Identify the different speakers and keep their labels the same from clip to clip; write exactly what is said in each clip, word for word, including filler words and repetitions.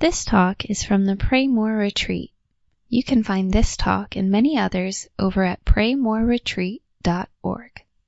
Speaker 1: This talk is from the Pray More Retreat. You can find this talk and many others over at pray more retreat dot org.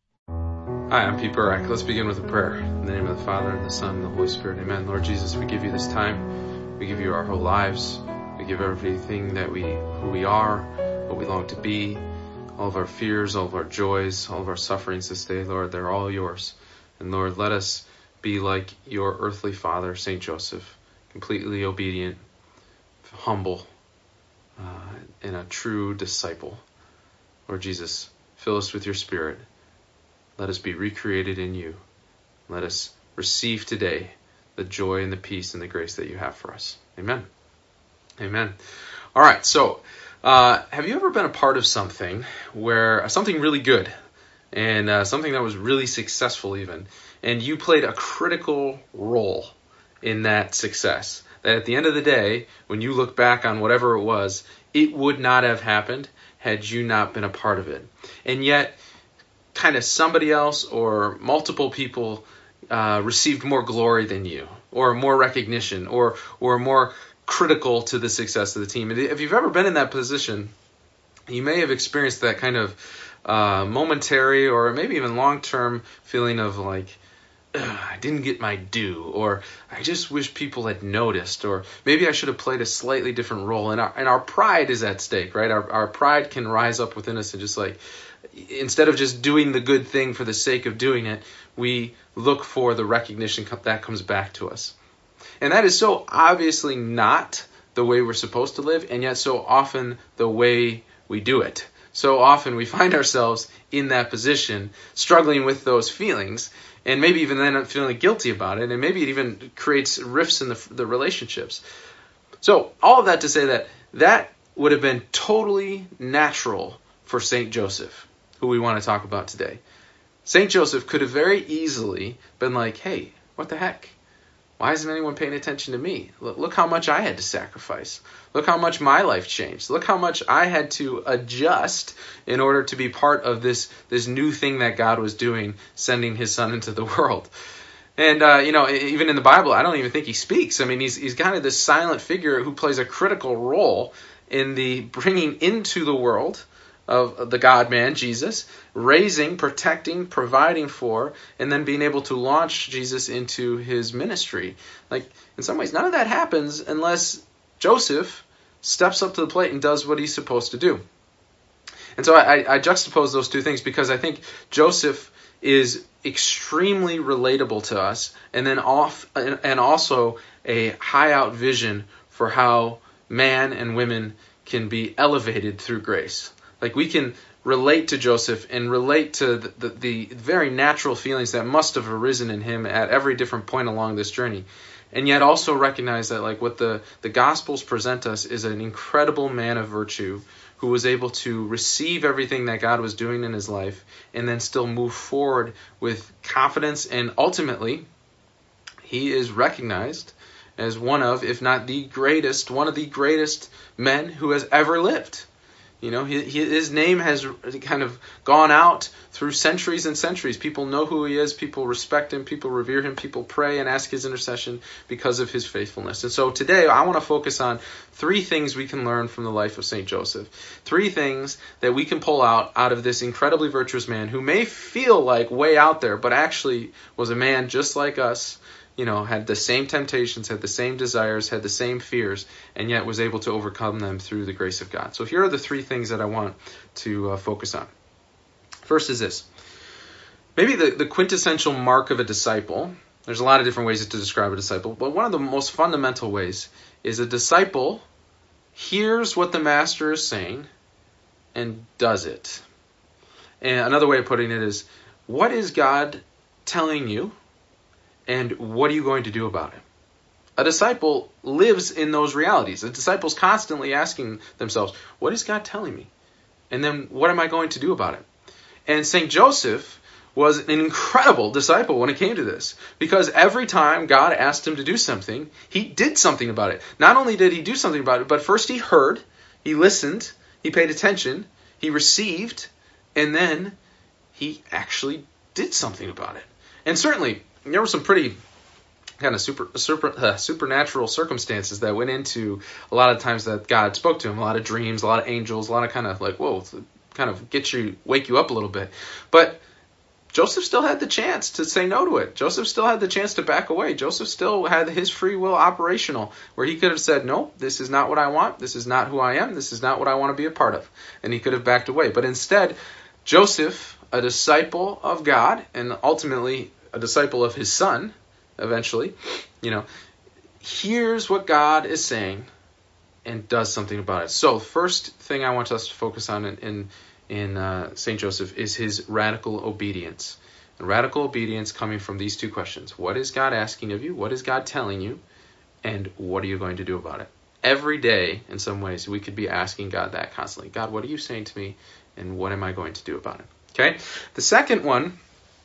Speaker 2: Hi, I'm Pete Burak. Let's begin with a prayer. In the name of the Father, and the Son, and the Holy Spirit. Amen. Lord Jesus, we give you this time. We give you our whole lives. We give everything that we, who we are, what we long to be, all of our fears, all of our joys, all of our sufferings this day, Lord. They're all yours. And Lord, let us be like your earthly father, Saint Joseph, completely obedient, humble, uh, and a true disciple. Lord Jesus, fill us with your Spirit. Let us be recreated in you. Let us receive today the joy and the peace and the grace that you have for us. Amen. Amen. All right, so uh, have you ever been a part of something where something really good and uh, something that was really successful even, and you played a critical role in that success? That at the end of the day, when you look back on whatever it was, it would not have happened had you not been a part of it. And yet, kind of somebody else or multiple people uh, received more glory than you, or more recognition, or or more critical to the success of the team. And if you've ever been in that position, you may have experienced that kind of uh, momentary or maybe even long-term feeling of like, I didn't get my due, or I just wish people had noticed, or maybe I should have played a slightly different role. And our, and our pride is at stake, right? Our, our pride can rise up within us and just like, instead of just doing the good thing for the sake of doing it, we look for the recognition that comes back to us. And that is so obviously not the way we're supposed to live, and yet so often the way we do it. So often we find ourselves in that position, struggling with those feelings, and maybe even then feeling guilty about it, and maybe it even creates rifts in the, the relationships. So all of that to say that that would have been totally natural for Saint Joseph, who we want to talk about today. Saint Joseph could have very easily been like, hey, what the heck? Why isn't anyone paying attention to me? Look, look how much I had to sacrifice. Look how much my life changed. Look how much I had to adjust in order to be part of this, this new thing that God was doing, sending his son into the world. And, uh, you know, even in the Bible, I don't even think he speaks. I mean, he's, he's kind of this silent figure who plays a critical role in the bringing into the world of the God-man, Jesus, raising, protecting, providing for, and then being able to launch Jesus into his ministry. Like, in some ways, none of that happens unless Joseph steps up to the plate and does what he's supposed to do. And so I, I juxtapose those two things because I think Joseph is extremely relatable to us, and then off, and also a high-out vision for how man and women can be elevated through grace. Like, we can relate to Joseph and relate to the, the, the very natural feelings that must have arisen in him at every different point along this journey. And yet also recognize that, like, what the, the Gospels present us is an incredible man of virtue who was able to receive everything that God was doing in his life and then still move forward with confidence. And ultimately, he is recognized as one of, if not the greatest, one of the greatest men who has ever lived. You know, his name has kind of gone out through centuries and centuries. People know who he is. People respect him. People revere him. People pray and ask his intercession because of his faithfulness. And so today I want to focus on three things we can learn from the life of Saint Joseph. Three things that we can pull out out of this incredibly virtuous man who may feel like way out there, but actually was a man just like us. You know, had the same temptations, had the same desires, had the same fears, and yet was able to overcome them through the grace of God. So here are the three things that I want to uh, focus on. First is this. Maybe the, the quintessential mark of a disciple, there's a lot of different ways to describe a disciple, but one of the most fundamental ways is a disciple hears what the master is saying and does it. And another way of putting it is, what is God telling you? And what are you going to do about it? A disciple lives in those realities. A disciple's constantly asking themselves, what is God telling me? And then what am I going to do about it? And Saint Joseph was an incredible disciple when it came to this. Because every time God asked him to do something, he did something about it. Not only did he do something about it, but first he heard, he listened, he paid attention, he received, and then he actually did something about it. And certainly, there were some pretty kind of super, super uh, supernatural circumstances that went into a lot of times that God spoke to him, a lot of dreams, a lot of angels, a lot of kind of like, whoa, kind of get you, wake you up a little bit. But Joseph still had the chance to say no to it. Joseph still had the chance to back away. Joseph still had his free will operational, where he could have said, no, this is not what I want. This is not who I am. This is not what I want to be a part of. And he could have backed away. But instead, Joseph, a disciple of God, and ultimately a disciple of his son, eventually, you know, hears what God is saying and does something about it. So, first thing I want us to focus on in, in in uh, Saint Joseph is his radical obedience. And radical obedience coming from these two questions. What is God asking of you? What is God telling you? And what are you going to do about it? Every day, in some ways, we could be asking God that constantly. God, what are you saying to me? And what am I going to do about it? Okay? The second one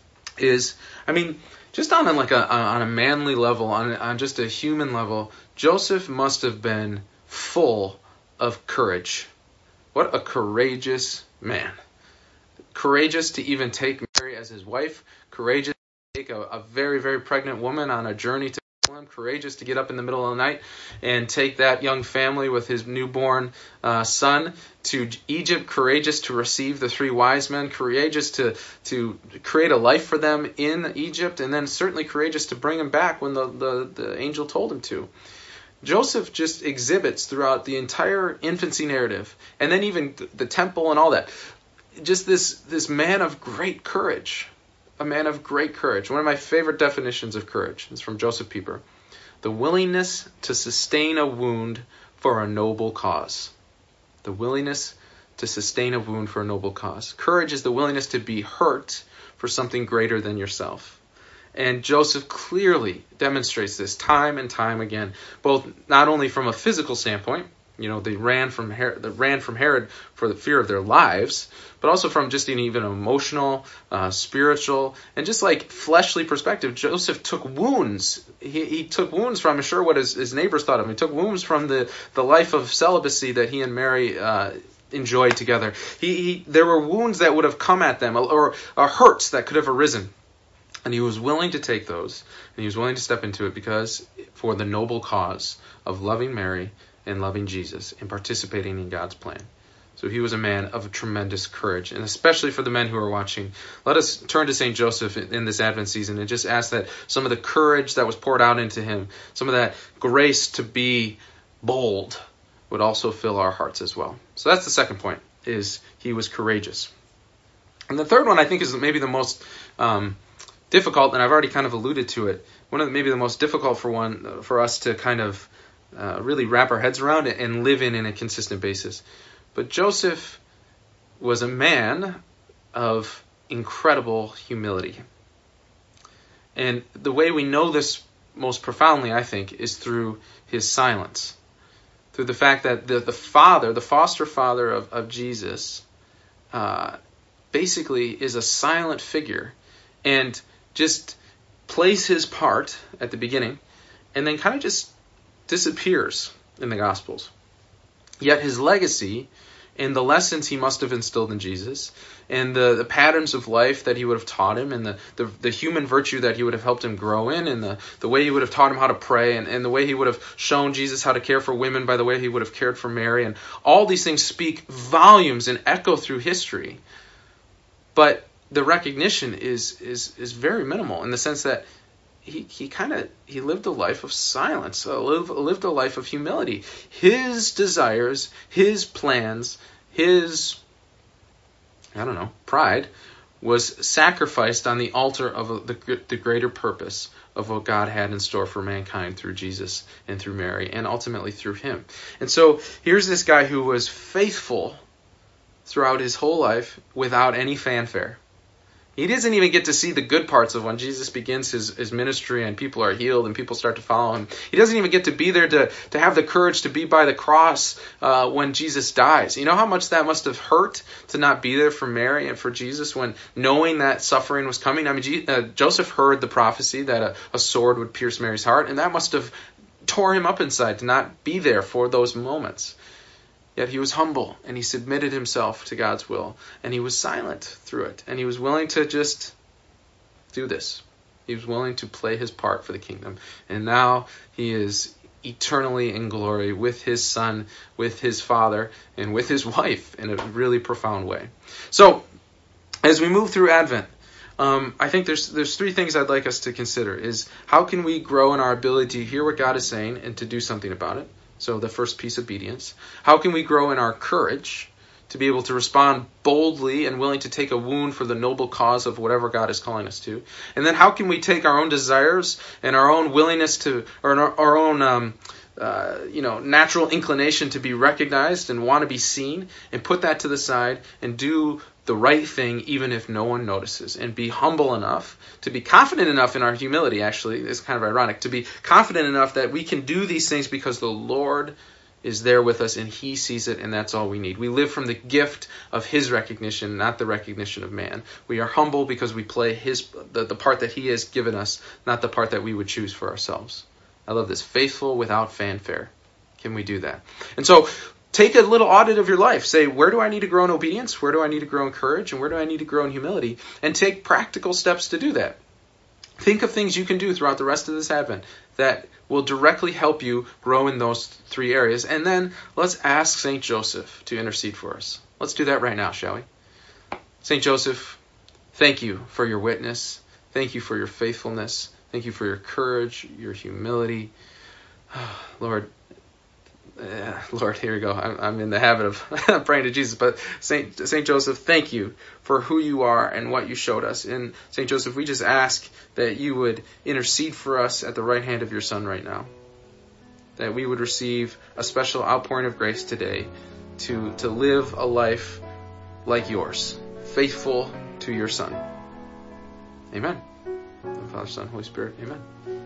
Speaker 2: is, I mean, just on a, like a on a manly level, on, on just a human level, Joseph must have been full of courage. What a courageous man. Courageous to even take Mary as his wife. Courageous to take a, a very, very pregnant woman on a journey to Bethlehem. Courageous to get up in the middle of the night and take that young family with his newborn uh, son to Egypt. Courageous to receive the three wise men. Courageous to, to create a life for them in Egypt. And then certainly courageous to bring him back when the, the, the angel told him to. Joseph just exhibits throughout the entire infancy narrative, and then even the temple and all that, just this this man of great courage, a man of great courage. One of my favorite definitions of courage is from Joseph Pieper: the willingness to sustain a wound for a noble cause. The willingness to sustain a wound for a noble cause. Courage is the willingness to be hurt for something greater than yourself. And Joseph clearly demonstrates this time and time again, both not only from a physical standpoint, you know, they ran from Herod, they ran from Herod for the fear of their lives, but also from just an even emotional, uh, spiritual, and just like fleshly perspective. Joseph took wounds. He, he took wounds from, I'm sure, what his, his neighbors thought of him. He took wounds from the, the life of celibacy that he and Mary uh, enjoyed together. He, he there were wounds that would have come at them, or, or hurts that could have arisen. And he was willing to take those, and he was willing to step into it because for the noble cause of loving Mary and loving Jesus and participating in God's plan. So he was a man of tremendous courage, and especially for the men who are watching, let us turn to Saint Joseph in this Advent season and just ask that some of the courage that was poured out into him, some of that grace to be bold, would also fill our hearts as well. So that's the second point, is he was courageous. And the third one I think is maybe the most um, difficult, and I've already kind of alluded to it. One of the, maybe the most difficult for one for us to kind of uh, really wrap our heads around it and live in in a consistent basis. But Joseph was a man of incredible humility. And the way we know this most profoundly, I think, is through his silence. Through the fact that the, the father, the foster father of, of Jesus, uh, basically is a silent figure and just plays his part at the beginning and then kind of just disappears in the Gospels. Yet his legacy and the lessons he must have instilled in Jesus and the, the patterns of life that he would have taught him and the, the, the human virtue that he would have helped him grow in and the, the way he would have taught him how to pray and, and the way he would have shown Jesus how to care for women by the way he would have cared for Mary. And all these things speak volumes and echo through history. But the recognition is is is very minimal in the sense that he he kind of he lived a life of silence, uh, lived, lived a life of humility. His desires, his plans, his I don't know pride was sacrificed on the altar of the the greater purpose of what God had in store for mankind through Jesus and through Mary and ultimately through him. And so here's this guy who was faithful throughout his whole life without any fanfare. He doesn't even get to see the good parts of when Jesus begins his, his ministry and people are healed and people start to follow him. He doesn't even get to be there to, to have the courage to be by the cross uh, when Jesus dies. You know how much that must have hurt to not be there for Mary and for Jesus when knowing that suffering was coming? I mean, G- uh, Joseph heard the prophecy that a, a sword would pierce Mary's heart, and that must have tore him up inside to not be there for those moments. Yet he was humble, and he submitted himself to God's will, and he was silent through it, and he was willing to just do this. He was willing to play his part for the kingdom. And now he is eternally in glory with his son, with his father, and with his wife in a really profound way. So, as we move through Advent, um, I think there's there's three things I'd like us to consider. Is how can we grow in our ability to hear what God is saying and to do something about it? So the first piece, obedience. How can we grow in our courage to be able to respond boldly and willing to take a wound for the noble cause of whatever God is calling us to? And then how can we take our own desires and our own willingness to, or our, our own, um, uh, you know, natural inclination to be recognized and want to be seen, and put that to the side and do the right thing even if no one notices, and be humble enough, to be confident enough in our humility, actually, it's kind of ironic, to be confident enough that we can do these things because the Lord is there with us and he sees it, and that's all we need. We live from the gift of his recognition, not the recognition of man. We are humble because we play his the, the part that he has given us, not the part that we would choose for ourselves. I love this. Faithful without fanfare. Can we do that? And so take a little audit of your life. Say, where do I need to grow in obedience? Where do I need to grow in courage? And where do I need to grow in humility? And take practical steps to do that. Think of things you can do throughout the rest of this Advent that will directly help you grow in those three areas. And then let's ask Saint Joseph to intercede for us. Let's do that right now, shall we? Saint Joseph, thank you for your witness. Thank you for your faithfulness. Thank you for your courage, your humility. Lord, uh, Lord, here we go. I'm, I'm in the habit of praying to Jesus. But Saint Saint Joseph, thank you for who you are and what you showed us. And Saint Joseph, we just ask that you would intercede for us at the right hand of your Son right now. That we would receive a special outpouring of grace today to, to live a life like yours, faithful to your Son. Amen. Father, Son, Holy Spirit, amen.